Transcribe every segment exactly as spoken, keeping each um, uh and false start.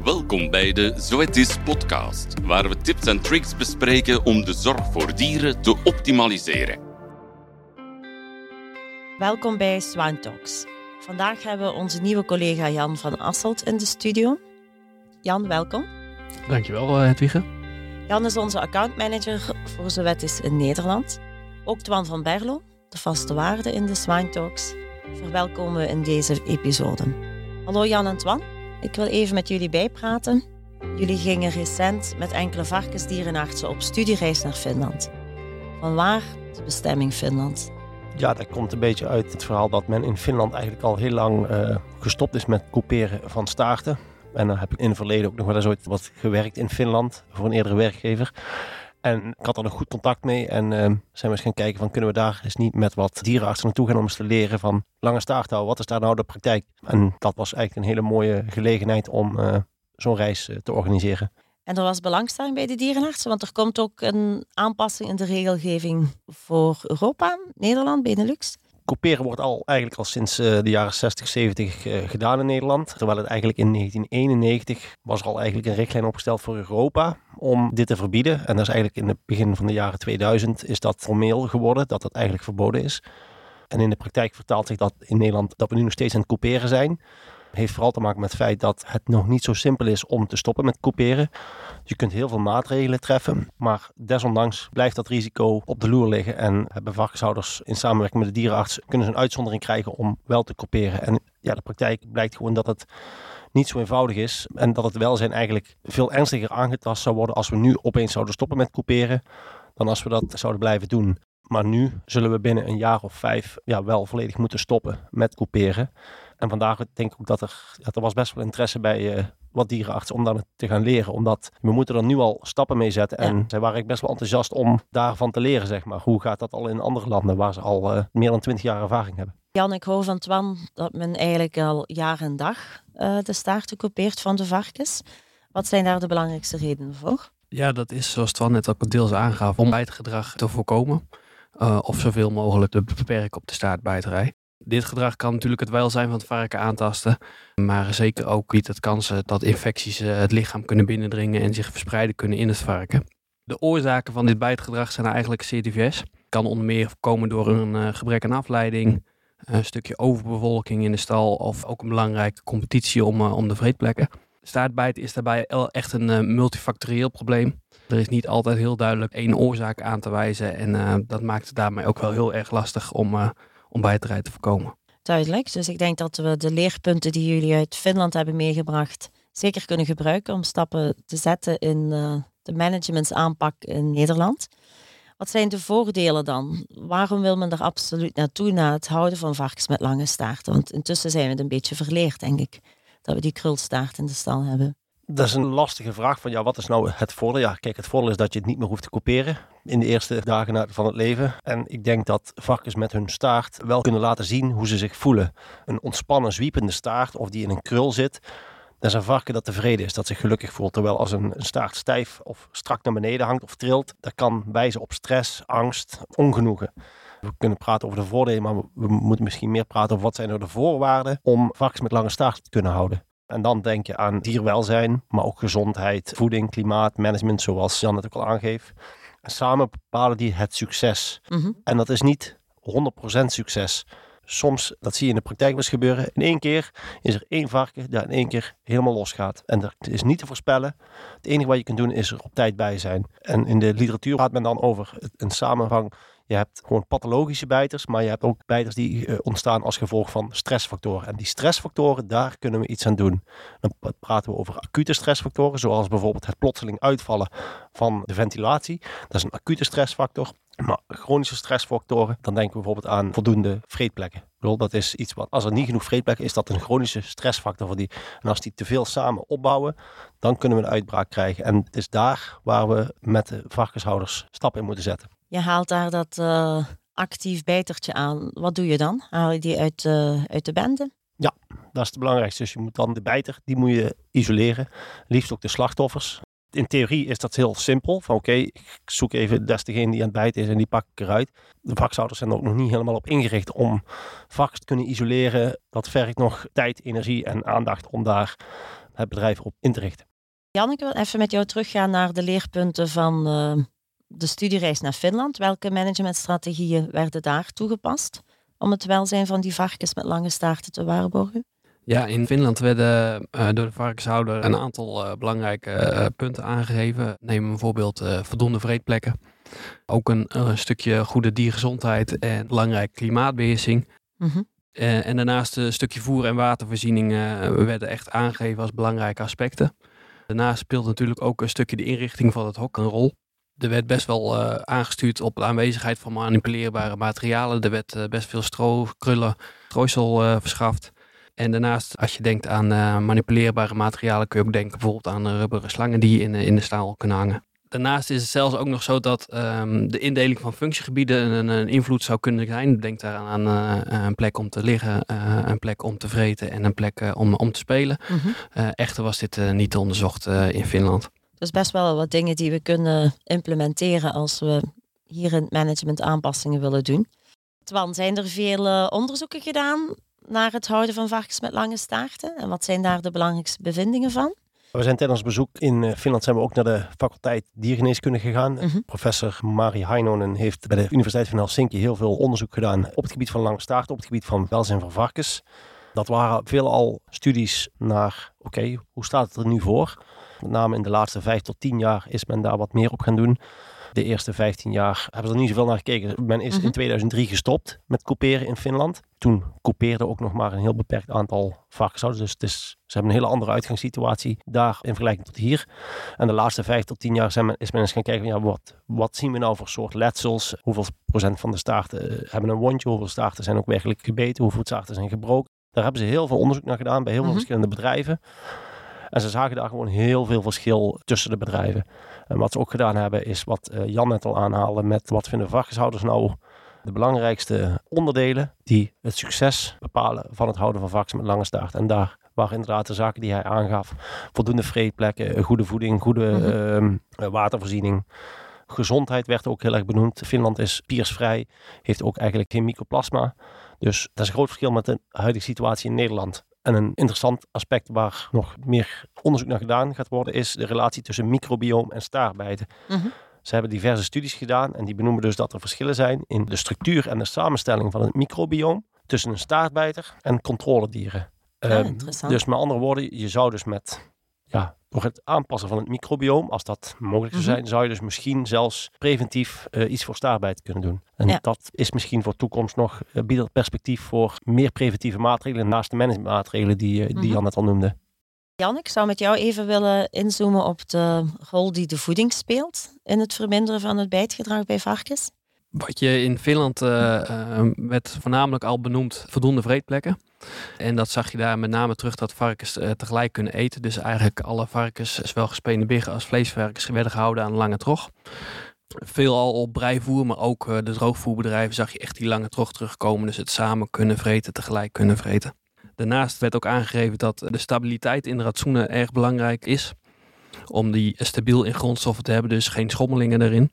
Welkom bij de Zoetis podcast, waar we tips en tricks bespreken om de zorg voor dieren te optimaliseren. Welkom bij Swine Talks. Vandaag hebben we onze nieuwe collega Jan van Asselt in de studio. Jan, welkom. Dankjewel, Hedwige. Jan is onze accountmanager voor Zoetis in Nederland. Ook Twan van Berlo, de vaste waarde in de Swine Talks, verwelkomen we in deze episode. Hallo Jan en Twan. Ik wil even met jullie bijpraten. Jullie gingen recent met enkele varkensdierenartsen op studiereis naar Finland. Vanwaar de bestemming Finland? Ja, dat komt een beetje uit het verhaal dat men in Finland eigenlijk al heel lang uh, gestopt is met couperen van staarten. En dan heb ik in het verleden ook nog wel eens ooit wat gewerkt in Finland voor een eerdere werkgever. En ik had er nog goed contact mee en uh, zijn we eens gaan kijken van kunnen we daar eens niet met wat dierenartsen naartoe gaan om eens te leren van lange staart houden. Wat is daar nou de praktijk? En dat was eigenlijk een hele mooie gelegenheid om uh, zo'n reis uh, te organiseren. En er was belangstelling bij de dierenartsen, want er komt ook een aanpassing in de regelgeving voor Europa, Nederland, Benelux. Couperen wordt al eigenlijk al sinds uh, de jaren zestig, zeventig uh, gedaan in Nederland. Terwijl het eigenlijk in negentien eenennegentig was er al eigenlijk een richtlijn opgesteld voor Europa om dit te verbieden. En dat is eigenlijk in het begin van de jaren tweeduizend is dat formeel geworden, dat dat eigenlijk verboden is. En in de praktijk vertaalt zich dat in Nederland dat we nu nog steeds aan het couperen zijn. Heeft vooral te maken met het feit dat het nog niet zo simpel is om te stoppen met couperen. Je kunt heel veel maatregelen treffen, maar desondanks blijft dat risico op de loer liggen. En hebben varkenshouders in samenwerking met de dierenarts kunnen ze een uitzondering krijgen om wel te couperen. En ja, de praktijk blijkt gewoon dat het niet zo eenvoudig is en dat het welzijn eigenlijk veel ernstiger aangetast zou worden als we nu opeens zouden stoppen met couperen dan als we dat zouden blijven doen. Maar nu zullen we binnen een jaar of vijf ja, wel volledig moeten stoppen met couperen. En vandaag denk ik ook dat er, ja, er was best wel interesse bij uh, wat dierenartsen om dat te gaan leren. Omdat we moeten er nu al stappen mee zetten. En ja. zij waren best wel enthousiast om daarvan te leren, zeg maar. Hoe gaat dat al in andere landen waar ze al uh, meer dan twintig jaar ervaring hebben. Jan, ik hoor van Twan dat men eigenlijk al jaar en dag uh, de staarten coupeert van de varkens. Wat zijn daar de belangrijkste redenen voor? Ja, dat is zoals Twan net ook deels aangaf om bijtgedrag te voorkomen. Uh, of zoveel mogelijk te beperken op de staartbijterij. Dit gedrag kan natuurlijk het welzijn van het varken aantasten. Maar zeker ook biedt het kansen dat infecties uh, het lichaam kunnen binnendringen en zich verspreiden kunnen in het varken. De oorzaken van dit bijtgedrag zijn eigenlijk C T V S. Het kan onder meer komen door een uh, gebrek aan afleiding, een stukje overbevolking in de stal of ook een belangrijke competitie om, uh, om de vreedplekken. Staartbijten is daarbij echt een uh, multifactorieel probleem. Er is niet altijd heel duidelijk één oorzaak aan te wijzen en uh, dat maakt het daarmee ook wel heel erg lastig om, uh, om bijterij te voorkomen. Duidelijk, dus ik denk dat we de leerpunten die jullie uit Finland hebben meegebracht zeker kunnen gebruiken om stappen te zetten in uh, de managementsaanpak in Nederland. Wat zijn de voordelen dan? Waarom wil men er absoluut naartoe na het houden van varkens met lange staarten? Want intussen zijn we het een beetje verleerd, denk ik, dat we die krulstaart in de stal hebben. Dat is een lastige vraag van ja, wat is nou het voordeel? Ja, kijk, het voordeel is dat je het niet meer hoeft te couperen in de eerste dagen van het leven. En ik denk dat varkens met hun staart wel kunnen laten zien hoe ze zich voelen. Een ontspannen, zwiepende staart of die in een krul zit, dat is een varken dat tevreden is, dat zich gelukkig voelt. Terwijl als een, een staart stijf of strak naar beneden hangt of trilt, dat kan wijzen op stress, angst, ongenoegen. We kunnen praten over de voordelen, maar we moeten misschien meer praten over wat zijn er de voorwaarden om varkens met lange staart te kunnen houden. En dan denk je aan dierwelzijn, maar ook gezondheid, voeding, klimaat, management, zoals Jan het ook al aangeeft. En samen bepalen die het succes. Mm-hmm. En dat is niet honderd procent succes. Soms, dat zie je in de praktijk wel eens gebeuren, in één keer is er één varken dat in één keer helemaal losgaat. En dat is niet te voorspellen. Het enige wat je kunt doen is er op tijd bij zijn. En in de literatuur gaat men dan over een samenhang. Je hebt gewoon pathologische bijters, maar je hebt ook bijters die uh, ontstaan als gevolg van stressfactoren. En die stressfactoren, daar kunnen we iets aan doen. Dan praten we over acute stressfactoren, zoals bijvoorbeeld het plotseling uitvallen van de ventilatie. Dat is een acute stressfactor. Maar chronische stressfactoren, dan denken we bijvoorbeeld aan voldoende vreedplekken. Ik bedoel, dat is iets wat, als er niet genoeg vreedplekken is, dat een chronische stressfactor voor die. En als die te veel samen opbouwen, dan kunnen we een uitbraak krijgen. En het is daar waar we met de varkenshouders stappen in moeten zetten. Je haalt daar dat uh, actief bijtertje aan. Wat doe je dan? Haal je die uit, uh, uit de bende? Ja, dat is het belangrijkste. Dus je moet dan de bijter, die moet je isoleren. Liefst ook de slachtoffers. In theorie is dat heel simpel. Van oké, okay, ik zoek even desgene die aan het bijten is en die pak ik eruit. De varkenshouders zijn er ook nog niet helemaal op ingericht om varkens te kunnen isoleren. Dat vergt nog tijd, energie en aandacht om daar het bedrijf op in te richten. Janneke, ik wil even met jou teruggaan naar de leerpunten van uh, de studiereis naar Finland. Welke managementstrategieën werden daar toegepast om het welzijn van die varkens met lange staarten te waarborgen? Ja, in Finland werden uh, door de varkenshouder een aantal uh, belangrijke uh, punten aangegeven. Neem bijvoorbeeld uh, voldoende vreedplekken. Ook een, uh, een stukje goede diergezondheid en belangrijke klimaatbeheersing. Mm-hmm. Uh, en daarnaast een stukje voer- en watervoorziening uh, werden echt aangegeven als belangrijke aspecten. Daarnaast speelt natuurlijk ook een stukje de inrichting van het hok een rol. Er werd best wel uh, aangestuurd op de aanwezigheid van manipuleerbare materialen. Er werd uh, best veel stro, krullen, strooisel uh, verschaft. En daarnaast, als je denkt aan uh, manipuleerbare materialen, kun je ook denken bijvoorbeeld aan uh, rubberen slangen die in, uh, in de staal kunnen hangen. Daarnaast is het zelfs ook nog zo dat um, de indeling van functiegebieden een, een invloed zou kunnen zijn. Denk daar aan uh, een plek om te liggen, uh, een plek om te vreten en een plek uh, om, om te spelen. Mm-hmm. Uh, echter was dit uh, niet onderzocht uh, in Finland. Dus best wel wat dingen die we kunnen implementeren als we hier in het management aanpassingen willen doen. Twan, zijn er veel uh, onderzoeken gedaan naar het houden van varkens met lange staarten? En wat zijn daar de belangrijkste bevindingen van? We zijn tijdens bezoek in Finland zijn we ook naar de faculteit diergeneeskunde gegaan. Mm-hmm. Professor Mari Heinonen heeft bij de Universiteit van Helsinki heel veel onderzoek gedaan op het gebied van lange staarten, op het gebied van welzijn van varkens. Dat waren veelal studies naar, oké, okay, hoe staat het er nu voor? Met name in de laatste vijf tot tien jaar is men daar wat meer op gaan doen. De eerste vijftien jaar hebben ze er niet zoveel naar gekeken. Men is mm-hmm. in tweeduizend drie gestopt met couperen in Finland. Toen coupeerde ook nog maar een heel beperkt aantal varkenshouders. Dus het is, ze hebben een hele andere uitgangssituatie daar in vergelijking tot hier. En de laatste vijf tot tien jaar zijn men, is men eens gaan kijken, ja, wat, wat zien we nou voor soort letsels? Hoeveel procent van de staarten uh, hebben een wondje? Hoeveel staarten zijn ook werkelijk gebeten? Hoeveel staarten zijn gebroken? Daar hebben ze heel veel onderzoek naar gedaan bij heel veel mm-hmm. verschillende bedrijven. En ze zagen daar gewoon heel veel verschil tussen de bedrijven. En wat ze ook gedaan hebben is wat uh, Jan net al aanhaalde met wat vinden varkenshouders nou de belangrijkste onderdelen die het succes bepalen van het houden van varkens met lange staart. En daar waren inderdaad de zaken die hij aangaf. Voldoende vreedplekken, goede voeding, goede mm-hmm. uh, watervoorziening. Gezondheid werd ook heel erg benoemd. Finland is piersvrij, heeft ook eigenlijk geen mycoplasma. Dus dat is een groot verschil met de huidige situatie in Nederland. En een interessant aspect waar nog meer onderzoek naar gedaan gaat worden is de relatie tussen microbioom en staartbijten. Mm-hmm. Ze hebben diverse studies gedaan en die benoemen dus dat er verschillen zijn in de structuur en de samenstelling van het microbioom tussen een staartbijter en controledieren. Ja, um, dus met andere woorden, je zou dus met ja, door het aanpassen van het microbioom, als dat mogelijk zou zijn, mm-hmm. zou je dus misschien zelfs preventief uh, iets voor staartbijten kunnen doen. En ja. dat is misschien voor toekomst nog, uh, biedt het perspectief voor meer preventieve maatregelen naast de managementmaatregelen die, uh, die mm-hmm. Jan net al noemde. Jan, ik zou met jou even willen inzoomen op de rol die de voeding speelt in het verminderen van het bijtgedrag bij varkens. Wat je in Finland uh, uh, werd voornamelijk al benoemd, voldoende vreedplekken. En dat zag je daar met name terug dat varkens uh, tegelijk kunnen eten. Dus eigenlijk alle varkens, zowel gespene biggen als vleesvarkens, werden gehouden aan een lange trog. Veelal op breivoer, maar ook uh, de droogvoerbedrijven zag je echt die lange trog terugkomen. Dus het samen kunnen vreten, tegelijk kunnen vreten. Daarnaast werd ook aangegeven dat de stabiliteit in de rantsoenen erg belangrijk is. Om die stabiel in grondstoffen te hebben, dus geen schommelingen erin.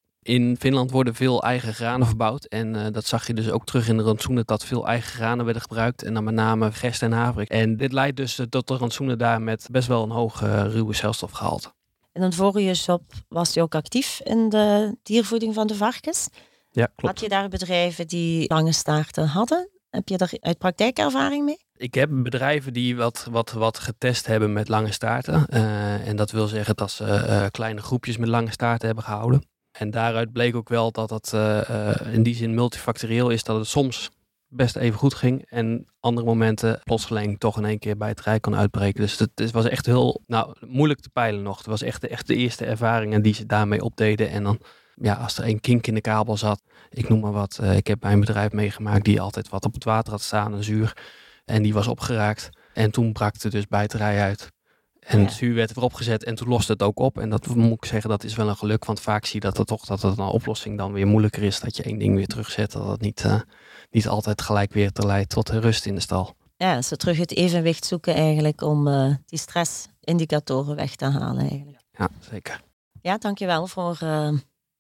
In Finland worden veel eigen granen verbouwd. En uh, dat zag je dus ook terug in de rantsoenen, dat veel eigen granen werden gebruikt. En dan met name gerst en haver. En dit leidt dus tot de rantsoenen daar met best wel een hoog uh, ruwe celstofgehalte. In een vorige job was je ook actief in de diervoeding van de varkens. Ja, klopt. Had je daar bedrijven die lange staarten hadden? Heb je daar uit praktijkervaring mee? Ik heb bedrijven die wat, wat, wat getest hebben met lange staarten. Uh, en dat wil zeggen dat ze uh, kleine groepjes met lange staarten hebben gehouden. En daaruit bleek ook wel dat het uh, uh, in die zin multifactorieel is. Dat het soms best even goed ging. En andere momenten plotseling toch in één keer bij het rijk kon uitbreken. Dus het, het was echt heel nou, moeilijk te peilen nog. Het was echt de, echt de eerste ervaringen die ze daarmee opdeden. En dan, ja, als er een kink in de kabel zat. Ik noem maar wat. Uh, ik heb bij een bedrijf meegemaakt die altijd wat op het water had staan. Een zuur. En die was opgeraakt. En toen brak het dus bijterij uit. En het zuur werd erop gezet en toen loste het ook op. En dat moet ik zeggen, dat is wel een geluk. Want vaak zie je dat het toch dat het een oplossing dan weer moeilijker is. Dat je één ding weer terugzet. Dat het niet, uh, niet altijd gelijk weer te leidt tot rust in de stal. Ja, ze terug het evenwicht zoeken eigenlijk om uh, die stressindicatoren weg te halen eigenlijk. Ja, zeker. Ja, dankjewel voor uh,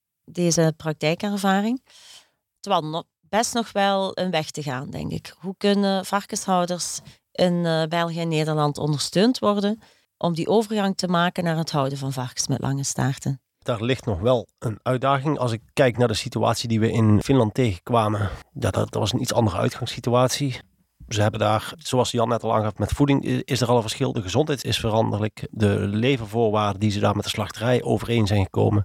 deze praktijkervaring. Twan, best nog wel een weg te gaan, denk ik. Hoe kunnen varkenshouders in uh, België en Nederland ondersteund worden om die overgang te maken naar het houden van varkens met lange staarten? Daar ligt nog wel een uitdaging. Als ik kijk naar de situatie die we in Finland tegenkwamen, ja, dat, dat was een iets andere uitgangssituatie. Ze hebben daar, zoals Jan net al aangaf, met voeding is er al een verschil. De gezondheid is veranderlijk. De levervoorwaarden die ze daar met de slachterij overeen zijn gekomen,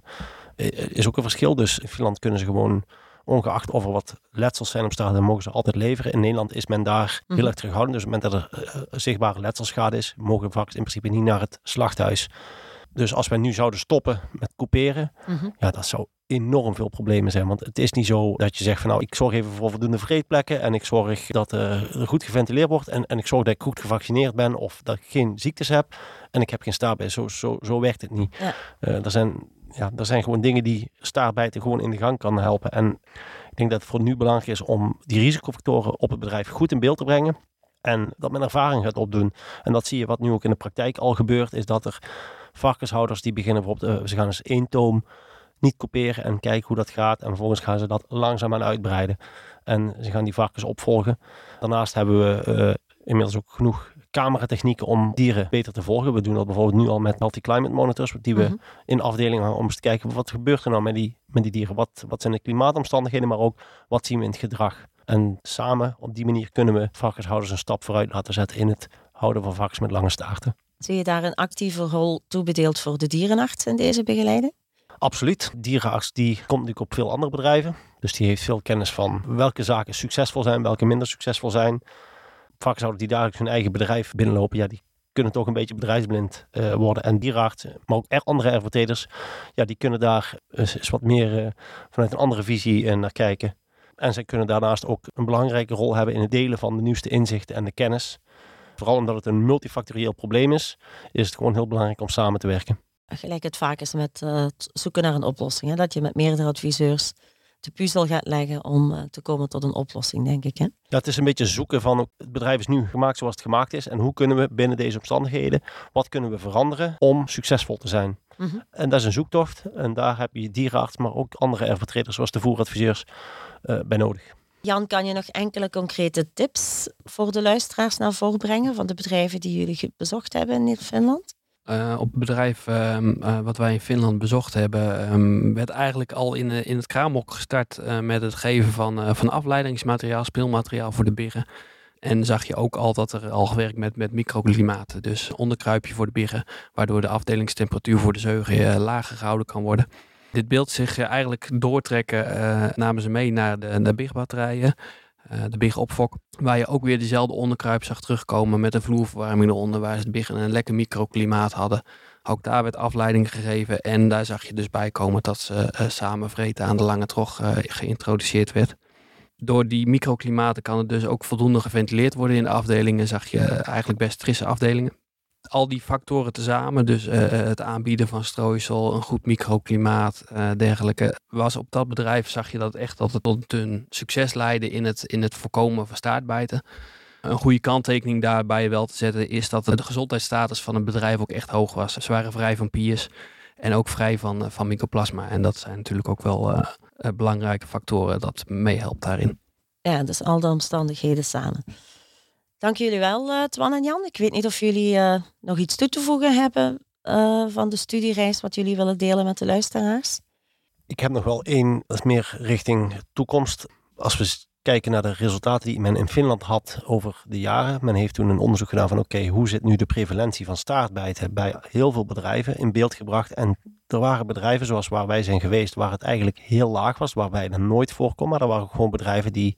is ook een verschil. Dus in Finland kunnen ze gewoon, ongeacht of er wat letsels zijn op straat, dan mogen ze altijd leveren. In Nederland is men daar heel Mhm. erg terughoudend. Dus op het moment dat er uh, zichtbare letselschade is, mogen varkens in principe niet naar het slachthuis. Dus als wij nu zouden stoppen met couperen, Mm-hmm. ja, dat zou enorm veel problemen zijn. Want het is niet zo dat je zegt van nou, ik zorg even voor voldoende vreedplekken en ik zorg dat uh, er goed geventileerd wordt en, en ik zorg dat ik goed gevaccineerd ben of dat ik geen ziektes heb en ik heb geen staartbijt. Zo, zo, zo werkt het niet. Ja. Uh, er, zijn, ja, er zijn gewoon dingen die staartbijten gewoon in de gang kan helpen. En ik denk dat het voor nu belangrijk is om die risicofactoren op het bedrijf goed in beeld te brengen. En dat men ervaring gaat opdoen. En dat zie je wat nu ook in de praktijk al gebeurt, is dat er varkenshouders die beginnen bijvoorbeeld, uh, ze gaan eens één toom niet couperen en kijken hoe dat gaat. En vervolgens gaan ze dat langzaamaan uitbreiden. En ze gaan die varkens opvolgen. Daarnaast hebben we uh, inmiddels ook genoeg cameratechnieken om dieren beter te volgen. We doen dat bijvoorbeeld nu al met multi-climate monitors, die we Mm-hmm. in afdelingen hangen om eens te kijken wat gebeurt er nou met die, met die dieren. Wat, wat zijn de klimaatomstandigheden, maar ook wat zien we in het gedrag. En samen op die manier kunnen we varkenshouders een stap vooruit laten zetten in het houden van varkens met lange staarten. Zie je daar een actieve rol toebedeeld voor de dierenarts in deze begeleiding? Absoluut. Dierenarts die komt natuurlijk op veel andere bedrijven. Dus die heeft veel kennis van welke zaken succesvol zijn, welke minder succesvol zijn. Varkenshouders die dagelijks hun eigen bedrijf binnenlopen, ja, die kunnen toch een beetje bedrijfsblind uh, worden. En dierenartsen, maar ook er andere erfvertreders, ja, die kunnen daar eens, eens wat meer uh, vanuit een andere visie uh, naar kijken. En zij kunnen daarnaast ook een belangrijke rol hebben in het delen van de nieuwste inzichten en de kennis. Vooral omdat het een multifactorieel probleem is, is het gewoon heel belangrijk om samen te werken. Gelijk het vaak is met uh, het zoeken naar een oplossing. Hè? Dat je met meerdere adviseurs de puzzel gaat leggen om uh, te komen tot een oplossing, denk ik. Hè? Ja, het is een beetje zoeken van het bedrijf is nu gemaakt zoals het gemaakt is. En hoe kunnen we binnen deze omstandigheden, wat kunnen we veranderen om succesvol te zijn? Mm-hmm. En dat is een zoektocht. En daar heb je dierenarts, maar ook andere erfvertreders zoals de voeradviseurs uh, bij nodig. Jan, kan je nog enkele concrete tips voor de luisteraars naar voren brengen van de bedrijven die jullie bezocht hebben in Finland? Uh, op het bedrijf um, uh, wat wij in Finland bezocht hebben, um, werd eigenlijk al in, uh, in het kraamhok gestart uh, met het geven van, uh, van afleidingsmateriaal, speelmateriaal voor de biggen. En zag je ook al dat er al gewerkt met, met microklimaten. Dus onderkruipje voor de biggen, waardoor de afdelingstemperatuur voor de zeugen uh, lager gehouden kan worden. Dit beeld zich uh, eigenlijk doortrekken, uh, namen ze mee naar de, de bigbatterijen. Uh, de biggenopfok, waar je ook weer dezelfde onderkruip zag terugkomen met een vloerverwarming eronder, waar ze de biggen een lekker microklimaat hadden. Ook daar werd afleiding gegeven en daar zag je dus bij komen dat ze uh, samen vreten aan de lange trog uh, geïntroduceerd werd. Door die microklimaten kan het dus ook voldoende geventileerd worden in de afdelingen, zag je uh, eigenlijk best frisse afdelingen. Al die factoren tezamen, dus uh, het aanbieden van strooisel, een goed microklimaat, uh, dergelijke, was op dat bedrijf zag je dat echt dat het tot een succes leidde in het, in het voorkomen van staartbijten. Een goede kanttekening daarbij wel te zetten is dat de gezondheidsstatus van het bedrijf ook echt hoog was. Ze waren vrij van P I S en ook vrij van, van mycoplasma. En dat zijn natuurlijk ook wel uh, uh, belangrijke factoren dat meehelpt daarin. Ja, dus al de omstandigheden samen. Dank jullie wel, uh, Twan en Jan. Ik weet niet of jullie uh, nog iets toe te voegen hebben uh, van de studiereis, wat jullie willen delen met de luisteraars. Ik heb nog wel één, dat is meer richting toekomst. Als we kijken naar de resultaten die men in Finland had over de jaren. Men heeft toen een onderzoek gedaan van oké, okay, hoe zit nu de prevalentie van staartbijten bij heel veel bedrijven in beeld gebracht. En er waren bedrijven zoals waar wij zijn geweest, waar het eigenlijk heel laag was, waar wij er nooit voorkomen. Maar er waren ook gewoon bedrijven die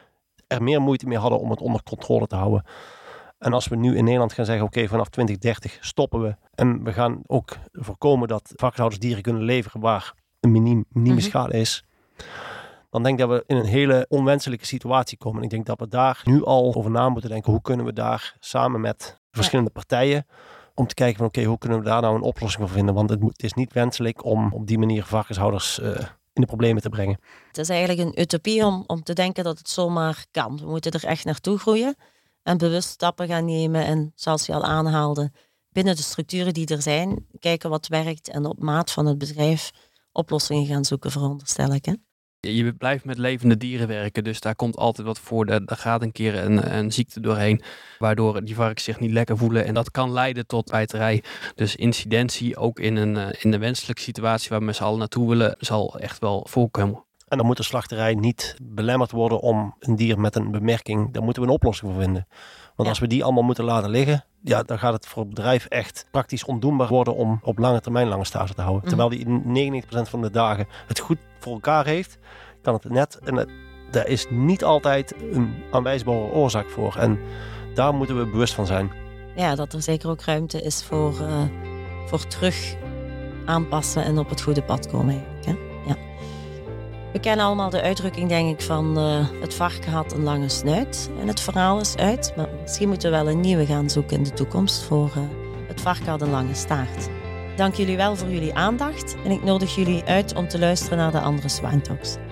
er meer moeite mee hadden om het onder controle te houden. En als we nu in Nederland gaan zeggen, oké, okay, vanaf twintig dertig stoppen we. En we gaan ook voorkomen dat varkenshouders dieren kunnen leveren waar een miniem, minieme mm-hmm. schade is. Dan denk ik dat we in een hele onwenselijke situatie komen. En ik denk dat we daar nu al over na moeten denken. Hoe kunnen we daar samen met verschillende partijen, om te kijken van oké, okay, hoe kunnen we daar nou een oplossing voor vinden? Want het, moet, het is niet wenselijk om op die manier varkenshouders uh, in de problemen te brengen. Het is eigenlijk een utopie om, om te denken dat het zomaar kan. We moeten er echt naartoe groeien en bewust stappen gaan nemen. En zoals je al aanhaalde, binnen de structuren die er zijn, kijken wat werkt en op maat van het bedrijf oplossingen gaan zoeken, veronderstel ik. Hè? Je blijft met levende dieren werken, dus daar komt altijd wat voor. Daar gaat een keer een, een ziekte doorheen, waardoor die varkens zich niet lekker voelen. En dat kan leiden tot bijterij. Dus incidentie, ook in een, in een wenselijke situatie waar we met z'n allen naartoe willen, zal echt wel voorkomen. En dan moet de slachterij niet belemmerd worden om een dier met een bemerking. Daar moeten we een oplossing voor vinden. Want ja. als we die allemaal moeten laten liggen, ja, dan gaat het voor het bedrijf echt praktisch ondoenbaar worden om op lange termijn lange stage te houden. Mm-hmm. Terwijl die in negenennegentig procent van de dagen het goed voor elkaar heeft, kan het net. En het, daar is niet altijd een aanwijsbare oorzaak voor. En daar moeten we bewust van zijn. Ja, dat er zeker ook ruimte is voor, uh, voor terug aanpassen en op het goede pad komen eigenlijk, hè? Ja. We kennen allemaal de uitdrukking, denk ik, van uh, het varken had een lange snuit en het verhaal is uit. Maar misschien moeten we wel een nieuwe gaan zoeken in de toekomst voor uh, het varken had een lange staart. Dank jullie wel voor jullie aandacht en ik nodig jullie uit om te luisteren naar de andere Swine Talks.